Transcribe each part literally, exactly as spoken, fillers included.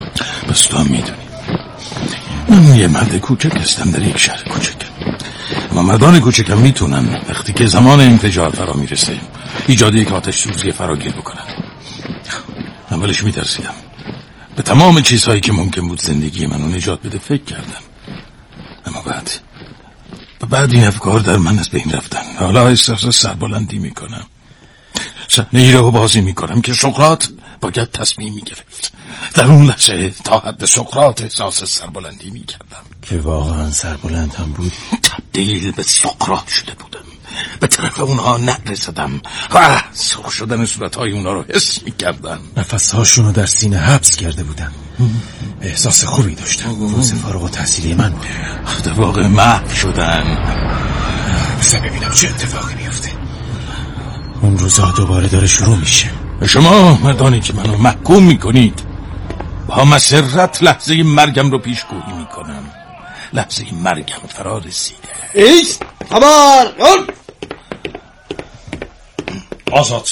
بس تو هم میدونی من یه مرد کوچک هستم در یک شهر کوچک، اما مردان کوچک هم میتونن وقتی که زمان انفجار فرا میرسه ایجاد یک آتش سوزی فراگیر بکنن. اولش میترسیدم، به تمام چیزهایی که ممکن بود زندگی منو نجات بده فکر کردم، اما بعد بعد این افکار در من از بین رفتن. حالا احساس سربلندی میکنم، صحنه ای رو بازی میکنم که سقراط باید تصمیم میگرفت. در اون لحظه تا حد سقراط احساس سربلندی میکردم که واقعا سربلند هم بود. تبدیل به سقراط شده بودم، به طرف اونها نرسیدم و سرخ شدن صورتهای اونها رو حس میکردم. نفسهاشون رو در سینه حبس کرده بودن. احساس خوبی داشتن. روز فارغ التحصیلی من بود. در واقع محو شدن. بذار ببینم چه اتفاقی میفته. اون روزها دوباره داره شروع میشه. شما مردانی که منو محکوم میکنید با مسرت لحظه مرگم رو پیشگویی میکنم. لحظه مرگم فرا رسیده. ایست خبر آزاد.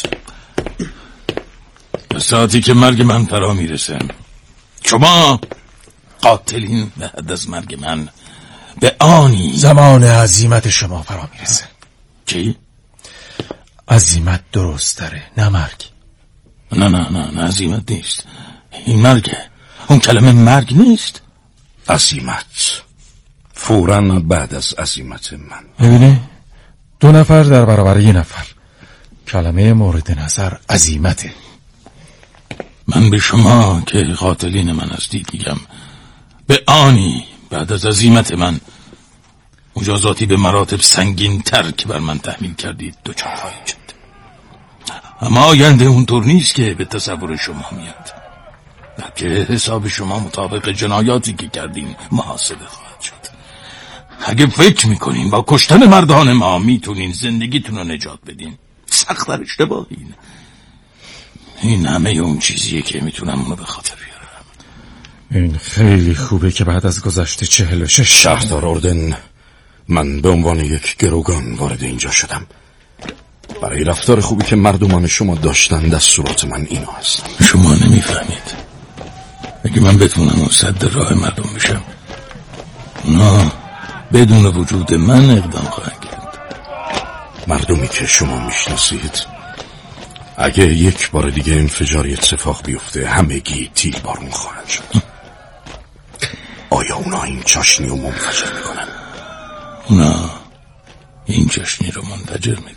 ساعتی که مرگ من فرا میرسه شما قاتلین به حد از مرگ من به آنی زمان عزیمت شما فرا میرسه. چی؟ عزیمت درست داره، نه مرگ. نه نه نه نه عزیمت نیست، این مرگه. اون کلمه مرگ نیست. عزیمت فوراً بعد از عزیمت من. ببینه دو نفر در برابر یه نفر. کلمه مورد نظر عزیمته. من به شما که قاتلین من هستید میگم به آنی بعد از عزیمت من مجازاتی به مراتب سنگین تر که بر من تحمیل کردید دوچار خواهید شد. اما آینده اونطور نیست که به تصور شما میاد، بلکه حساب شما مطابق جنایاتی که کردین محاسبه خواهد شد. اگه فکر میکنین با کشتن مردان ما میتونین زندگیتون رو نجات بدین، سخت در اشتباهین. این همه اون چیزیه که میتونم اونو به خاطر بیارم. این خیلی خوبه که بعد از گذشته چهل و شش شهردار اردن، من به عنوان یک گروگان وارد اینجا شدم. برای رفتار خوبی که مردمان شما داشتن دستورات من اینا هستن. شما نمیفهمید. اگه من بتونم صد راه مردم بشم اونا بدون وجود من اقدام خواهند کرد. مردمی که شما میشناسید اگه یک بار دیگه انفجاری اتفاق بیفته همگی تیر بارون خواهند شد. آیا اونا این چاشنی رو منفجر میکنن؟ اونا این چاشنی رو منفجر میکنن.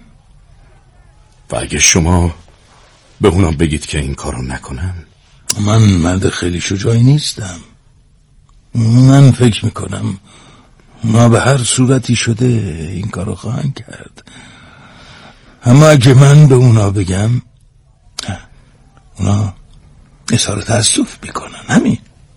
و اگه شما به اونا بگید که این کارو نکنن؟ من مرد خیلی شجاعی نیستم. من فکر میکنم ما به هر صورتی شده این کارو خواهند کرد. اما اگه من به اونا بگم اونا اظهار تأسف میکنن. همین.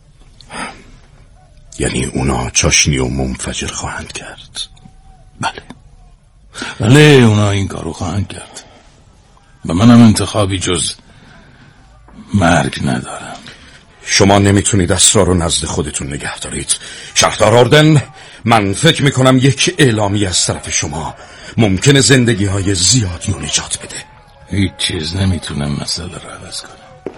یعنی اونا چاشنی و منفجر خواهند کرد؟ بله بله اونا این کارو خواهند کرد و منم انتخابی جز مرگ ندارم. شما نمیتونید اسرار رو نزد خودتون نگه دارید. شهردار اردن، من فکر میکنم یک اعلامی از طرف شما ممکنه زندگی های زیادی رو نجات بده. هیچ چیز نمیتونم مسئله رو عوض کنم.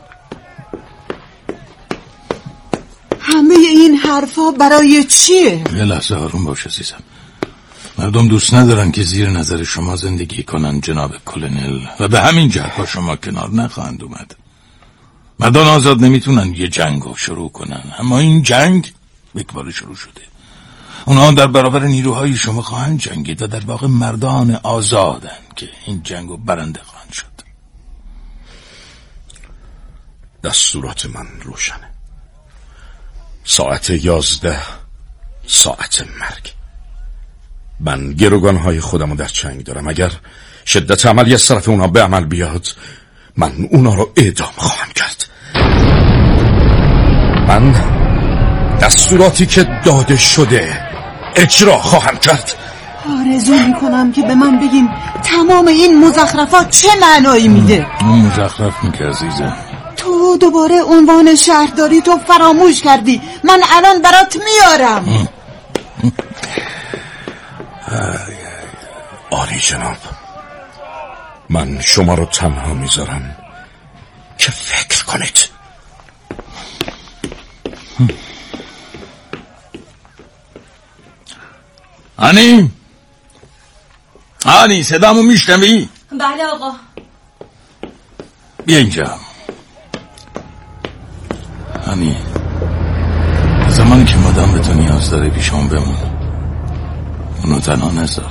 همه این حرفا برای چیه؟ یه لحظه آروم باش عزیزم. مردم دوست ندارن که زیر نظر شما زندگی کنن جناب کلونل و به همین جهت با شما کنار نخواهند اومد. مردان آزاد نمیتونن یه جنگ رو شروع کنن، اما این جنگ یک بار شروع شده. اونها در برابر نیروهای شما خواهند جنگید و در واقع مردان آزادن که این جنگ رو برنده خواهند شد. دستورات من روشنه. ساعت یازده ساعت مرگ. من گروگانهای خودم رو در چنگ دارم. اگر شدت عملی از طرف اونا به عمل بیاد من اونا رو اعدام خواهم کرد. من دستوراتی که داده شده اجرا خواهم کرد. آرزو میکنم که به من بگین تمام این مزخرفات چه معنایی میده. اون مزخرف میگه عزیزم. تو دوباره عنوان شهرداری تو فراموش کردی. من الان برات میارم. آری جناب، من شما رو تنها میذارم که فکر کنید. آنی آنی صدامو میشنوی؟ بله آقا. بیا اینجا. آنی زمانی که مادام به تو نیاز داره پیشم بمون، اونو تنها نذار.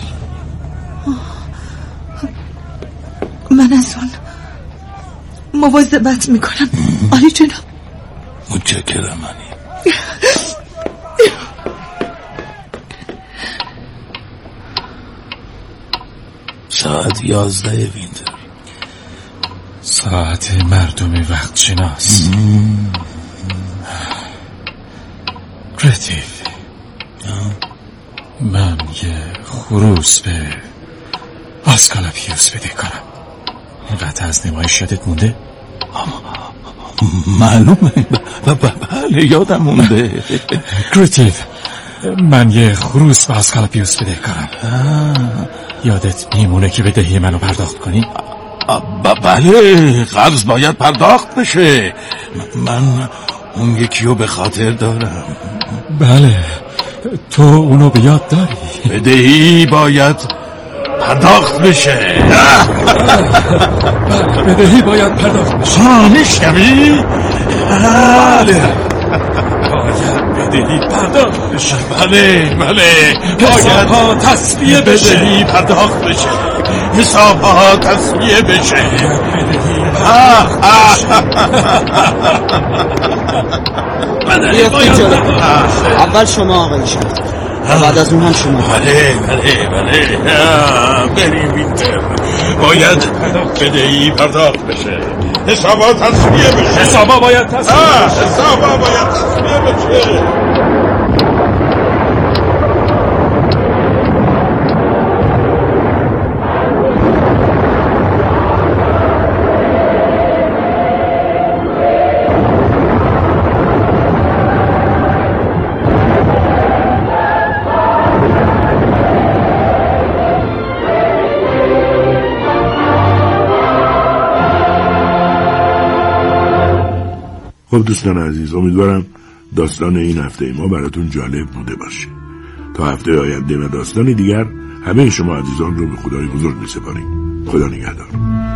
من از اون مواظبت میکنم آلی جناب. متشکرم آنی. ساعت یازده وینتر، ساعت مردم وقت شناس. رتیف، من یه خروس به آسکالاپیوس بده کنم. اینقدر از نمایش یادت مونده؟ معلومه. بله یادم مونده. رتیف، من یه خروس به آسکالاپیوس بده کنم. یادت میمونه که بدهی منو پرداخت کنی؟ بله قرض باید پرداخت بشه. من اون یکیو به خاطر دارم. بله تو اونو به یاد داری. بدهی باید پرداخت بشه. بدهی باید پرداخت بشه. ها میشنوی؟ بله باید بدهی پرداخت بشه. بله بله باید ها تصفیه بشه. بدهی پرداخت بشه. حساب ها تصفیه بشه. بیافتید جلو. اول شما آقای شهر، بعد از اون هم شما. بله بله بله بریم وینتر. باید بدهی پرداخت بشه. حسابا تصفیه بشه. حسابا باید تصفیه بشه. حسابا باید تصفیه بشه. خب دوستان عزیز، امیدوارم داستان این هفته ما براتون جالب بوده باشه. تا هفته آینده و داستان دیگر همه شما عزیزان رو به خدای بزرگ می‌سپاریم. خدا نگهدار.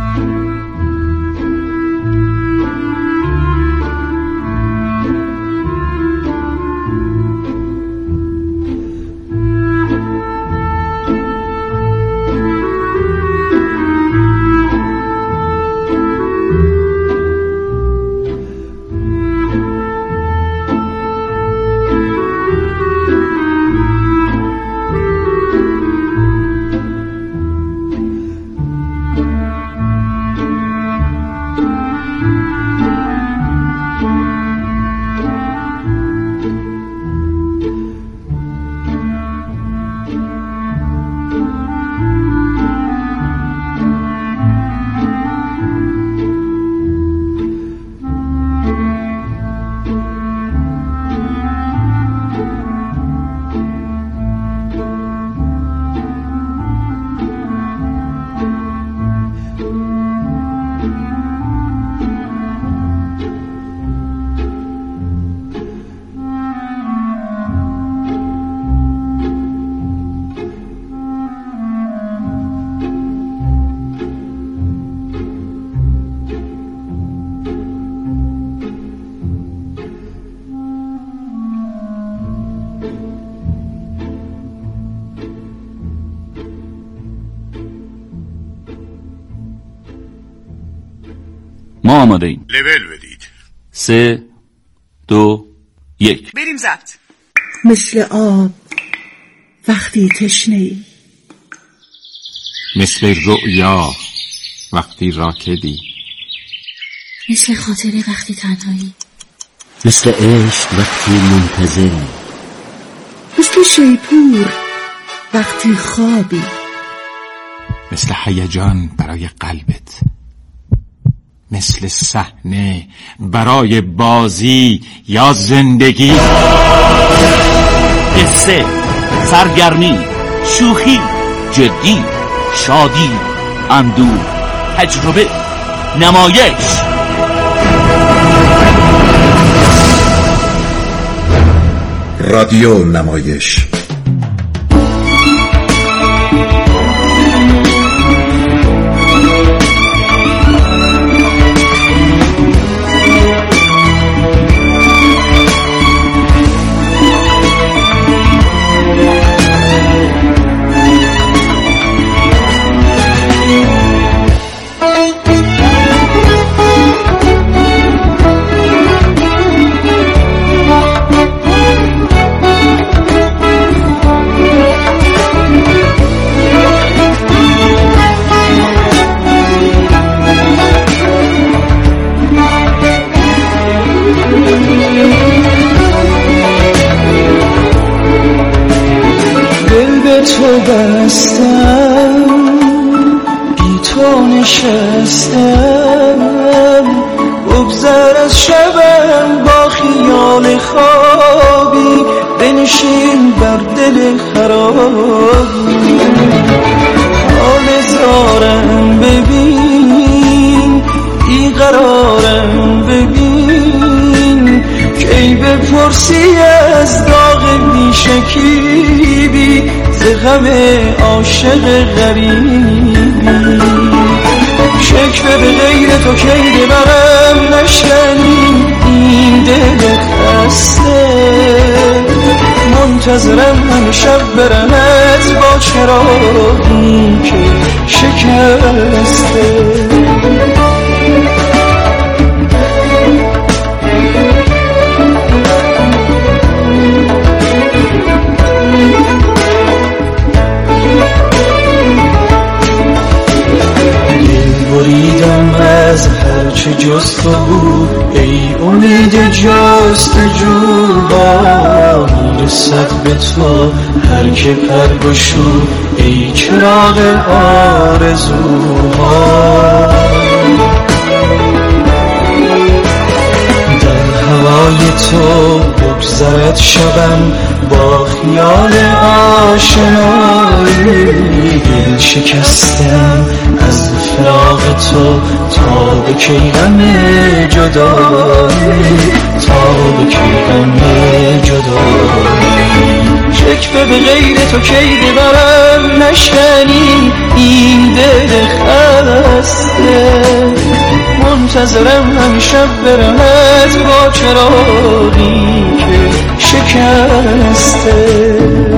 ما آماده ایم. لول بدید. سه دو یک بریم ضبط. مثل آب وقتی تشنه‌ای، مثل رؤیا وقتی راکدی، مثل خاطره وقتی تنهایی، مثل عشق وقتی منتظری، مثل شیپور وقتی خوابی، مثل هیجان برای قلبت، مثل صحنه برای بازی یا زندگی. قصه، سرگرمی، شوخی، جدی، شادی، اندوه، تجربه، نمایش. رادیو نمایش. تو بستم بی تو نشستم بگذر از شبم با خیال خوابی بنشین بر دل خرابی حال زارم ببین بیقرارم ببین کی بپرسی از داغ بیشکیبی ز غم عاشق غریبی شکوه به غیر تو کی ببرم نشکنی این دل خسته منتظرم همه شب برمت با چراغی که شکسته بریدم از هرچه جز تو بود ای امید جستجو با میرسد به تو هر که پر گشود ای چراغ آرزوها در هوای تو بگذرد شبم با خیال آشنایی دل شکستم از فراق تو تا به کی غم جدایی تا به کی غم جدایی شکوه به غیر تو کی ببرم نشکنی این دل خسته منتظرم همه شب برمت با چراغی که شکسته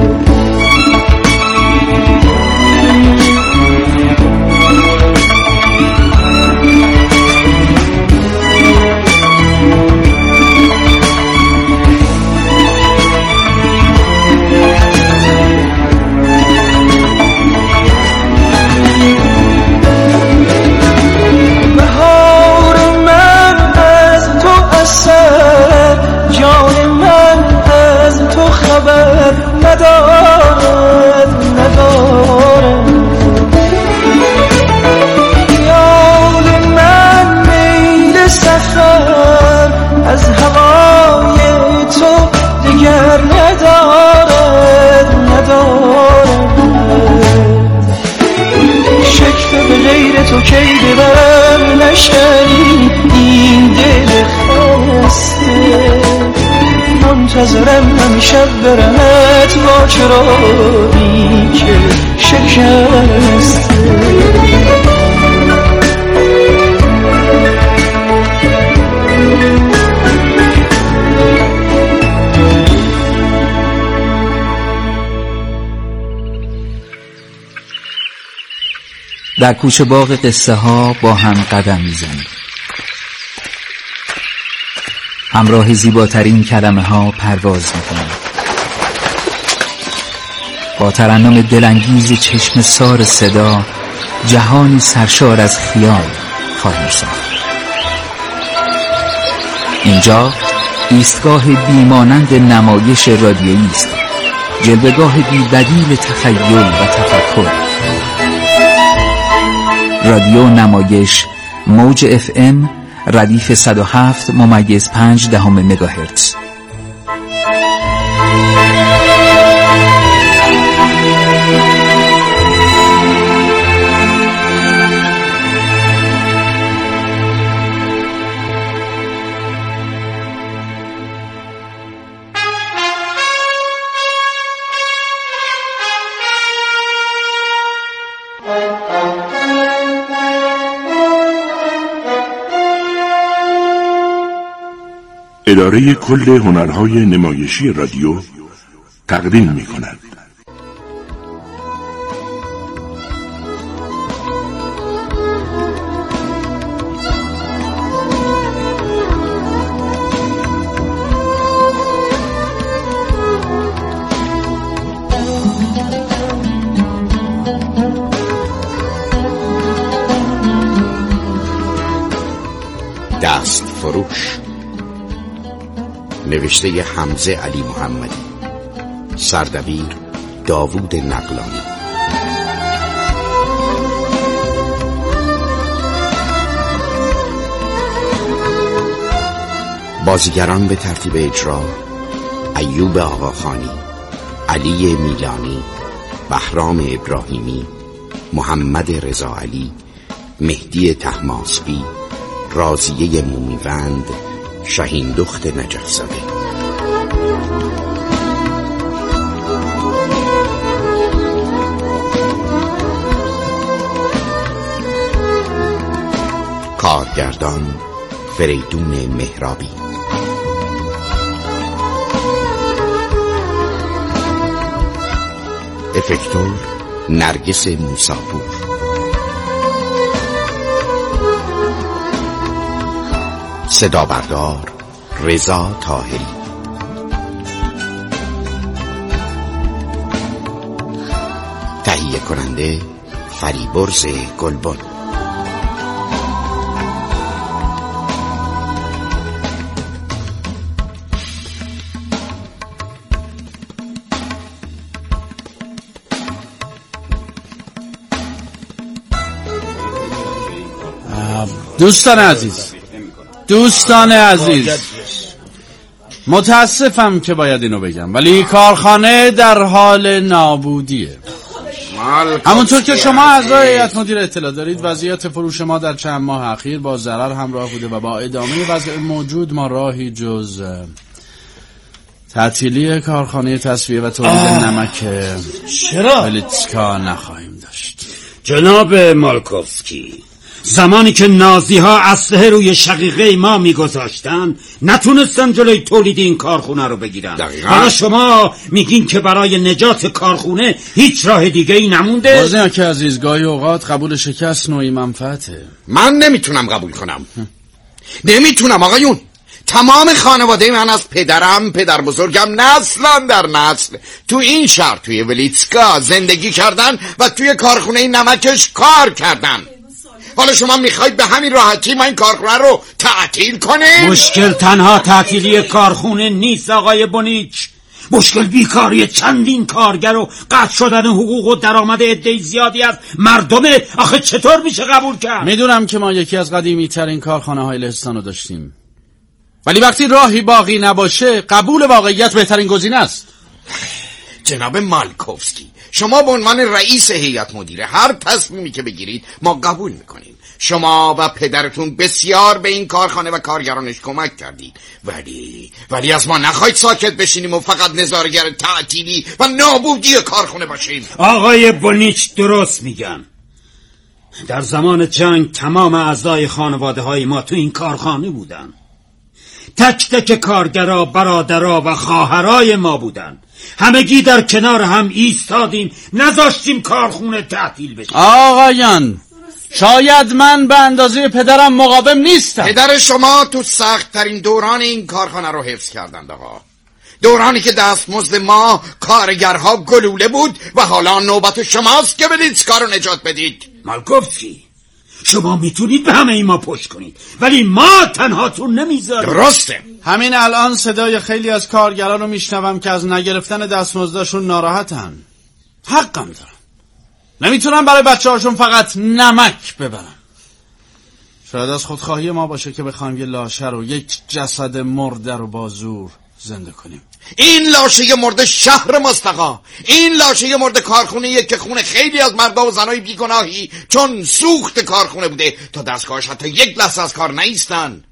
ندارد ندارد خیال من میل سفر از هوای تو دیگر ندارد ندارد شکوه به غیر تو کی ببرم نشکنی این دل خسته منتظرم همه شب برمت با چراغی که شکسته در کوچه باغ قصه ها با هم قدم میزنیم، همراه زیباترین کلمه ها پرواز میکنیم، با ترنم دلانگیز چشم سار صدا جهانی سرشار از خیال خواهیم ساخت. اینجا ایستگاه بیمانند نمایش رادیویی است، جلوه‌گاه بی‌بدیل تخیل و تفکر. رادیو نمایش موج اف ام ردیف صد و هفت ممیز پنج دهم مگاهرتز. اداره کل هنرهای نمایشی رادیو تقدیم می کند. دست فروش، نوشته حمزه علی محمدی، سردبیر داوود نقلانی. بازیگران به ترتیب اجرا: ایوب آقاخانی، علی میلانی، بهرام ابراهیمی، محمد رضا علی، مهدی طهماسبی، راضیه مومیوند، شهین دخت نجف زاده. کارگردان فریدون مهرابی. افکتور نرگس موساپور. صدا بردار رضا طاهری. تهیه کننده فریبرز گلبن. دوستان عزیز دوستان عزیز متاسفم که باید اینو بگم، ولی کارخانه در حال نابودیه. همونطور که شما اعضای هیئت مدیره اطلاع دارید، وضعیت فروش ما در چند ماه اخیر با ضرر همراه بوده و با ادامه وضع موجود ما راهی جز تعطیلی کارخانه تصفیه و تولید نمک ولیتسکا نخواهیم داشت. جناب مالکوفسکی، زمانی که نازی ها اسلحه روی شقیقه ما میگذاشتن نتونستن جلوی تولید این کارخونه رو بگیرن. حالا شما میگین که برای نجات کارخونه هیچ راه دیگه ای نمونده؟ بازنیا که عزیز، گاهی اوقات قبول شکست نوعی منفعته. من نمیتونم قبول کنم. نمیتونم آقایون. تمام خانواده من از پدرم، پدر بزرگم، نسلا در نسل تو این شهر، توی ولیتسکا زندگی کردن و توی کارخونه نمکش کار کردن. حالا شما میخواید به همین راحتی ما این کارخونه رو تعطیل کنیم؟ مشکل تنها تعطیلی کارخونه نیست آقای بونیچ. مشکل بیکاری چندین کارگر و قطع شدن حقوق و درآمد عده زیادی از مردمه. آخه چطور میشه قبول کرد؟ میدونم که ما یکی از قدیمی ترین کارخانه های لهستان رو داشتیم، ولی وقتی راهی باقی نباشه قبول واقعیت بهترین گزینه است. جناب مالکوفسکی، شما به عنوان رئیس هیئت مدیره هر تصمیمی که بگیرید ما قبول میکنیم. شما و پدرتون بسیار به این کارخانه و کارگرانش کمک کردید، ولی ولی از ما نخواهید ساکت بشینیم و فقط نظارگر تعطیلی و نابودی کارخانه باشیم. آقای بونیچ درست میگن. در زمان جنگ تمام اعضای خانواده های ما تو این کارخانه بودن. تک تک کارگرا، برادرها و خواهرای ما بودن. همگی در کنار هم ایستادیم، نذاشتیم کارخونه تعطیل بشه. آقایان، شاید من به اندازه پدرم مقاوم نیستم. پدر شما تو سخت ترین دوران این کارخانه رو حفظ کردند آقا. دورانی که دستمزد ما کارگرها گلوله بود و حالا نوبت شماست که ولیتسکا رو نجات بدید. مالکوفسکی، شما میتونید به همه ای ما پشت کنید، ولی ما تنهاتون نمیذاریم. درسته. همین الان صدای خیلی از کارگران رو میشنوم که از نگرفتن دستمزدشون ناراحتن. حقم دارم. نمیتونم برای بچه هاشون فقط نمک ببرم. شاید از خودخواهی ما باشه که بخوایم یه لاشه رو، یک جسد مرده رو با زور زنده کنیم. این لاشه مرده شهر مستقا، این لاشه مرده کارخونه‌ایه که خون خیلی از مردا و زنای بیگناهی چون سوخت کارخونه بوده تا دستگاهش حتی یک لحظه از کار نیستن.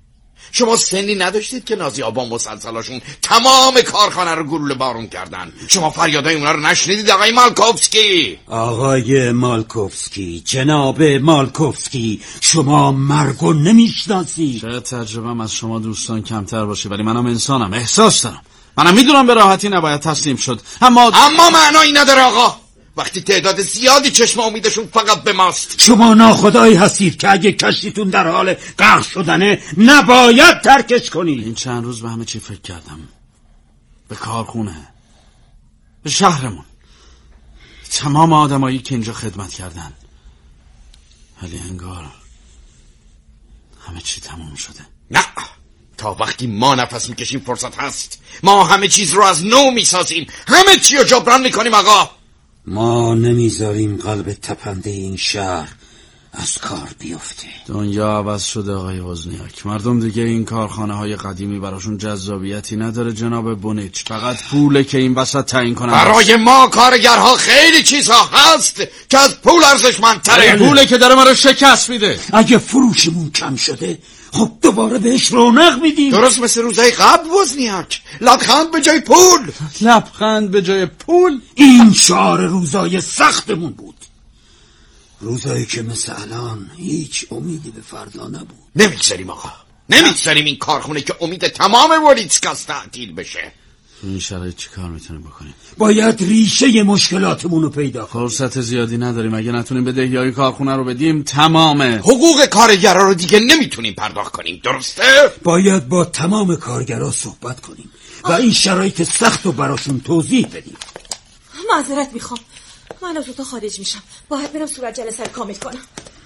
شما سنی نداشتید که نازی ها با مسلسلاشون تمام کارخانه رو گلوله بارون کردن؟ شما فریادای اونا رو نشنیدید آقای مالکوفسکی؟ آقای مالکوفسکی، جناب مالکوفسکی، شما مرگو نمیشناسی. شاید تجربه‌ام از شما دوستان کمتر باشه، ولی منم انسانم، احساس دارم. منم میدونم به راحتی نباید تسلیم شد، اما اما معنایی نداره آقا. وقتی تعداد زیادی چشم امیدشون فقط به ماست. شما ناخدایی هستید که اگه کشتیتون در حال غرق شدنه نباید ترکش کنید. این چند روز به همه چی فکر کردم، به کارخونه، به شهرمون، تمام آدمایی که اینجا خدمت کردن، ولی انگار همه چی تموم شده. نه، تا وقتی ما نفس میکشیم فرصت هست. ما همه چیز رو از نو میسازیم، همه چی رو جبران میکنیم آقا. ما نمیذاریم قلب تپنده این شهر از کار بیفته. دنیا عوض شده آقای وزنیاک. مردم دیگه این کارخانه های قدیمی براشون جذابیتی نداره جناب بونیچ. فقط پوله که این وسط تعیین کنن. برای ما کارگرها خیلی چیزها هست که از پول ارزشمندتره. پوله که داره ما رو شکست میده. اگه فروشمون کم شده خب دوباره بهش رونق میدیم. درست مثل روزای قبل وزنیاک. لبخند به جای پول. لبخند به جای پول. این شعار روزای سختمون بود، روزایی که مثل الان هیچ امیدی به فردا نبود. نمیگذاریم آقا، نمیگذاریم این کارخونه که امید تمام ولیتسکاس تعطیل بشه. این شرایط چی کار میتونیم بکنیم؟ باید ریشه مشکلاتمون رو پیدا کنیم. فرصت زیادی نداریم. اگه نتونیم بدهیای کارخونه رو بدیم تمامه. حقوق کارگرا رو دیگه نمیتونیم پرداخت کنیم، درسته؟ باید با تمام کارگرا صحبت کنیم و این شرایط سخت رو براشون توضیح بدیم. معذرت میخوام، من از اتاق خارج میشم، باید برم صورت جلسه رو کامل کنم.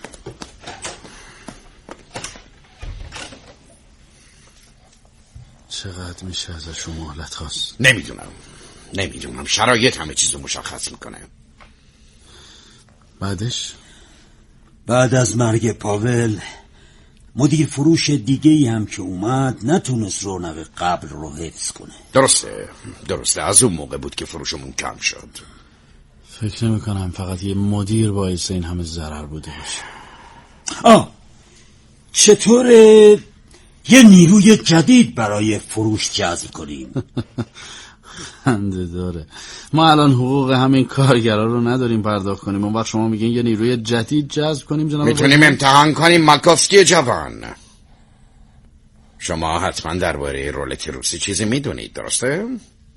چقدر میشه ازشون مهلت خواست؟ نمیدونم نمیدونم شرایط همه چیز رو مشخص میکنه. بعدش؟ بعد از مرگ پاول مدیر فروش دیگه‌ای هم که اومد نتونست رونق قبل رو حفظ کنه. درسته درسته از اون موقع بود که فروشمون کم شد. فکر نمی کنم فقط یه مدیر باعث این همه ضرر بوده باشه. آه چطوره یه نیروی جدید برای فروش جذب کنیم؟ خنده داره. ما الان حقوق همین کارگرا رو نداریم پرداخت کنیم، اون وقت شما میگین یه نیروی جدید جذب کنیم جناب؟ میتونیم امتحان کنیم مالکوفسکی جوان. شما حتما درباره رولت روسی چیزی میدونید، درسته؟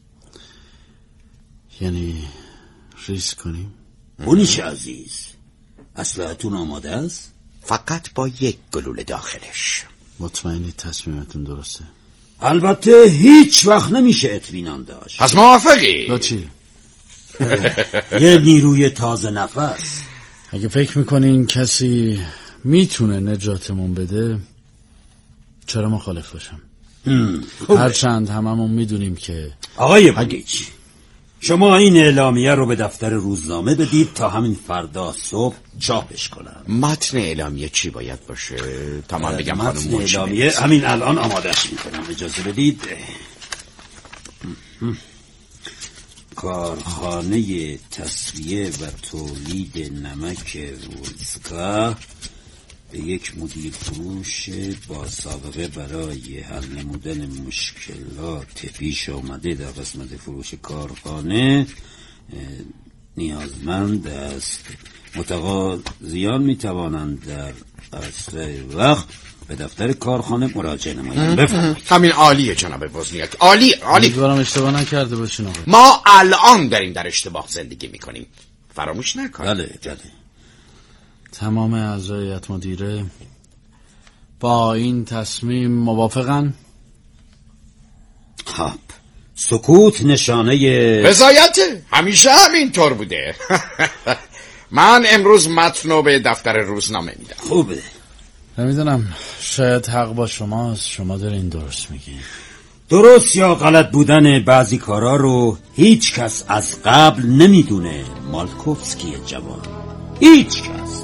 یعنی ریسک کنیم؟ بونیچ عزیز، اسلحتون آماده است؟ فقط با یک گلوله داخلش. مطمئنی تصمیمتون درسته؟ البته هیچ وقت نمیشه اطمینان داشت. پس موافقی؟ با چی؟ یه نیروی تازه نفس. اگه فکر میکنین کسی میتونه نجاتمون بده چرا مخالف باشم؟ هرچند هممون میدونیم که آقای بونیچ، شما این اعلامیه رو به دفتر روزنامه بدید تا همین فردا صبح چاپش کنن. متن اعلامیه چی باید باشه؟ تا من بگم خانم متن اعلامیه همین الان آمادهش میکنم، اجازه بدید. کارخانه تصفیه و تولید نمک وولسکا به یک مدیر فروش با سابقه برای حل نمودن مشکلات پیش آمده در قسمت فروش کارخانه نیازمند است. متقاضیان می توانند در اسرع وقت به دفتر کارخانه مراجعه نمایند. بفرمایید. همین عالیه جناب وزنیاک، عالی عالی. امیدوارم اشتباه نکرده باشین آقا. ما الان داریم در اشتباه زندگی میکنیم، فراموش نکنید. بله بله. تمام اعضای هیئت مدیره با این تصمیم موافقن؟ خب سکوت نشانه رضایت. همیشه همینطور بوده. من امروز متنو به دفتر روزنامه میدم. خوبه. نمیدونم، شاید حق با شماست، شما دارین درست میگین. درست یا غلط بودن بعضی کارا رو هیچ کس از قبل نمیدونه مالکوفسکی جوان، هیچ کس.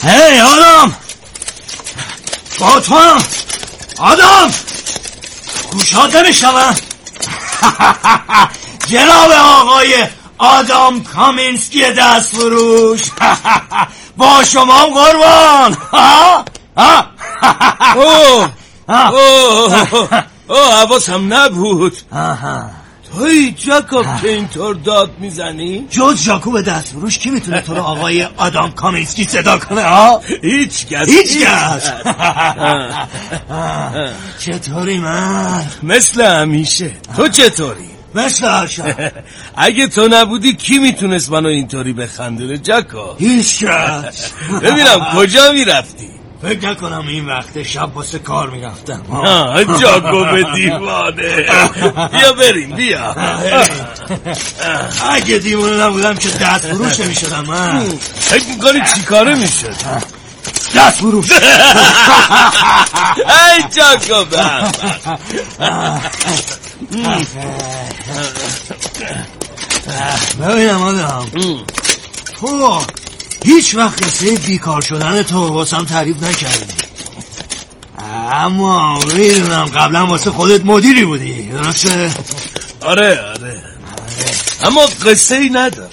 هی آدم با تو هم آدم گوشات نمیشنوم. جناب آقای آدام کامینسکی دست فروش با شما قربان. اوه اوه اوه حواسم نبود. توی جاکوب که اینطور داد میزنی؟ جز جاکوب دست فروش کی میتونه تو رو آقای آدام کامینسکی صدا کنه ها؟ هیچ کس هیچ کس. چطوری من؟ مثل همیشه. تو چطوری؟ مثل هرشم. اگه تو نبودی کی میتونست منو اینطوری بخندونه جاکوب؟ هیچ کس. ببینم کجا میرفتی؟ فکر نکنم این وقت شب واسه کار میرفتم. جاکوب دیوانه. بیا بریم بیا. اگه دیوانه نبودم که دست فروش نمیشدم من. فکر میکنی چی کاره میشد؟ دست فروش. ای جاکوب. ببینم آدم تو هیچ وقت قصه بیکار شدن تو واسم تعریف نکردی، اما میدونم قبلا واسه خودت مدیری بودی، درسته؟ آره آره اما قصه ای نداره.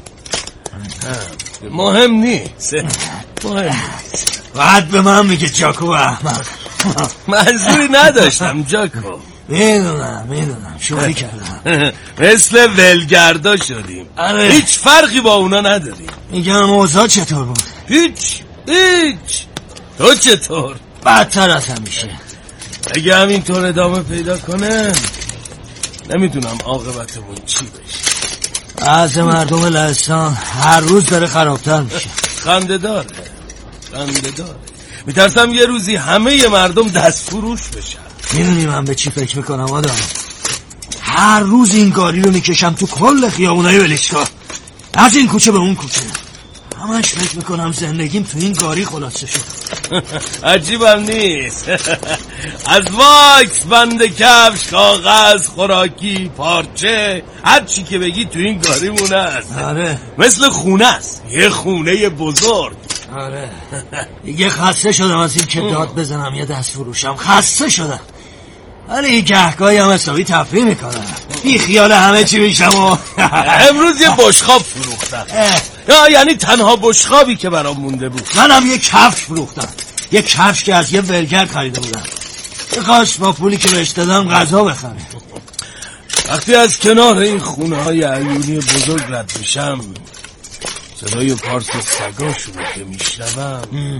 مهم نیست مهم نیست. بعد به من میگه جاکوب احمق. منظوری نداشتم جاکوب. میدونم میدونم شوخی کردم. مثل ولگردا شدیم. آره. هیچ فرقی با اونا نداریم. میگم اوضاع چطور بود؟ هیچ هیچ. تو چطور؟ بدتر از همیشه. اگه همینطور ادامه پیدا کنه نمیدونم عاقبتمون چی بشه. از مردم لهستان هر روز داره خرابتر میشه. خنده داره خنده داره. میترسم یه روزی همه مردم دست فروش بشن. میدونی من به چی فکر میکنم آدم؟ هر روز این گاری رو میکشم تو کل خیابونای ولیچکا، از این کوچه به اون کوچه، همش فکر میکنم زندگیم تو این گاری خلاصه شد. عجیبم نیست. از واکس، بند کفش، کاغذ، خوراکی، پارچه، هر چی که بگی تو این گاری مونه است. آره مثل خونه است، یه خونه بزرگ. آره دیگه خسته شدم از این که داد بزنم یه دست فروشم، خسته شدم. ولی گهگاهی هم حسابی تفریح میکنم، بی خیال همه چی میشم. و امروز یه بشخاب فروختم. یا یعنی تنها بشخابی که برام مونده بود. منم یه کفش فروختم، یه کفش که از یه ولگر خریده بودم، بخواست با پولی که بهش دادم غذا بخره. وقتی از کنار این خونه های عیونی بزرگ رد میشم، صدای پارس سگاشون که میشنوم،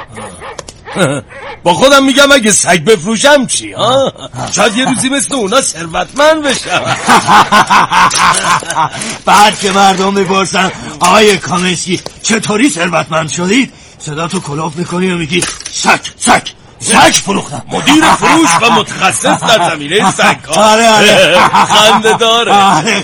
با خودم میگم اگه سگ بفروشم چی ها؟ شاید یه روزی مثل اونا ثروتمند بشم. بعد که مردم میپرسن آقای کامینسکی چطوری ثروتمند شدید، صدا تو کلاف میکنی و میگی سگ سگ سگ فروختم. مدیر فروش و متخصص در زمینه سگ ها. آره آره خنده داره.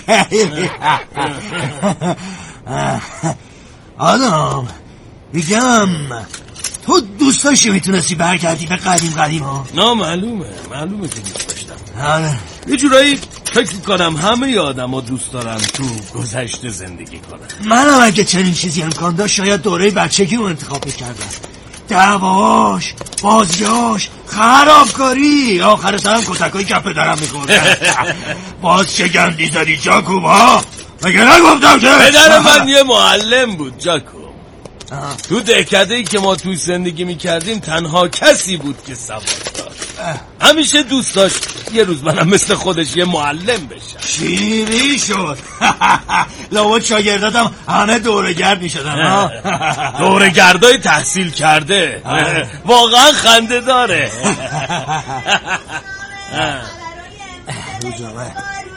آدم میگم تو دوست داشتی میتونستی برگردی به قدیم قدیم ها؟ نه معلومه معلومه که دوست داشتم. آره یه جورایی فکر میکنم همه آدم ها دوست دارن تو گذشته زندگی کنن. منم اگه چنین چیزی امکان داشت شاید دوره بچگی رو انتخاب میکردم. دعواش، بازیاش، خرابکاری، آخر سرم کتکای کف پدرم میخوردن. باز چه گندی زدی جاکوب ها؟ مگه نگفتم که پدر من یه معلم بود جاکوب. تو دهکده‌ای که ما توی زندگی میکردیم تنها کسی بود که سواد داشت. همیشه دوست داشت یه روز منم مثل خودش یه معلم بشم. شیری شد. لابد شاگرداتم همه دورگرد میشدن. دورگردای تحصیل کرده. واقعا خنده داره. روزنامه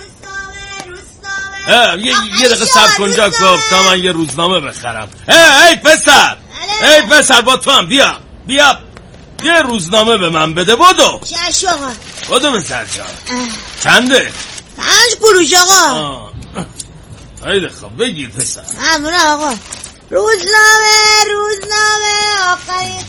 یه یه دقیقه صبر کن جاکوب تا من یه روزنامه بخرم. ای پسر ای پسر با تو هم بیا بیا یه روزنامه به من بده. بدو چشم آقا. بدو پسر جان. چنده؟ پنج قروش آقا. خیلی خوب بگیر پسر. ممنون آقا. روزنامه روزنامه آخرین